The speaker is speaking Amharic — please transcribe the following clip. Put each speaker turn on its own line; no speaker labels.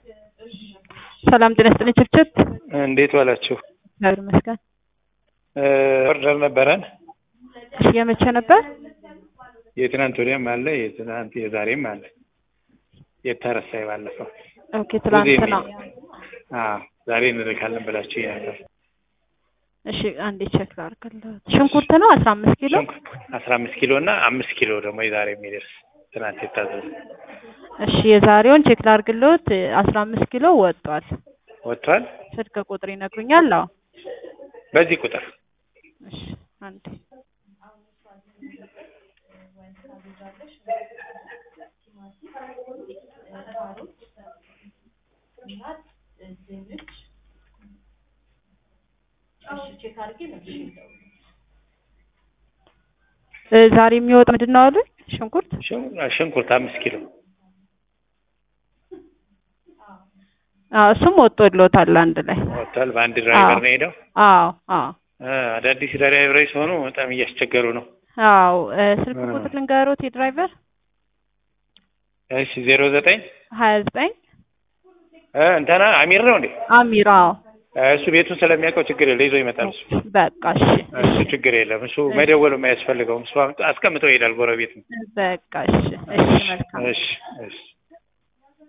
ሰላም ጤና ይስጥልኝ ችርችት
እንዴት ዋላችሁ?
እግዚአብሔር ይመስገን።
ኦርደር ነበረን።
እሺ የመቼ ነበር?
የትናንት ወዲያም አለ የትናንት የዛሬም አለ። የተረሳ ባለፈው።
ኦኬ ትናንትና።
ዛሬ እንልካለን ብላችሁ ነበር።
እሺ አንዴ ቼክ ላድርግልህ። ሽንኩርት ነው 15 ኪሎ
15 ኪሎ እና 5 ኪሎ ደግሞ የዛሬ የሚደርስ ትናንት የታዘዘ።
እሺ የዛሬውን ቼክ ላድርግልዎት 15 ኪሎ ወጥቷል። ስልክ ቁጥር ይነግሩኛል? አዎ
በዚህ ቁጥር።
እሺ አንዴ ዛሬ የሚወጣ ምንድነው አሉ?
ሽንኩርት 5 ኪሎ።
እሱም ወጥቶልዎታል አንድ ላይ
ወጥቷል። በአንድ ድራይቨር ነው ሄደው?
አዎ
አዳዲስ ድራይቨሮች ሆኑ በጣም እያስቸገሩ ነው።
አዎ ስልክ ቁጥር ልንገሮት የድራይቨር?
እሺ 09
29
እንትና አሚር ነው እንዴ?
አሚር። አዎ
እሱ ቤቱን ስለሚያውቀው ችግር የለም፣ ይዞ ይመጣል እሱ።
በቃ
እሺ ችግር የለም። እሱ መደወል የማያስፈልገውም፣ እሱ አስቀምጠው ይሄዳል ጎረቤት ነው።
በቃ እሺ መልካም።
እሺ